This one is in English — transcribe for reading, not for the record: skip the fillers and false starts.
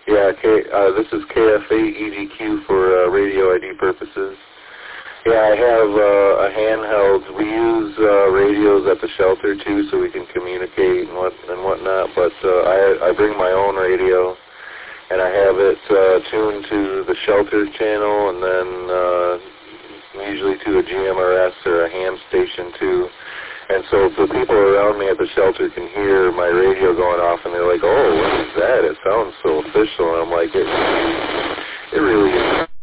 Yeah, this is KF8 EDQ for radio ID purposes. Yeah, I have a handheld. We use radios at the shelter too, so we can communicate and whatnot. But I bring my own radio, and I have it tuned to the shelter channel, and then usually to a GMRS or a ham station too. And so the people around me at the shelter can hear my radio going off, and they're like, "Oh, what is that? It sounds so official." And I'm like, "It really is."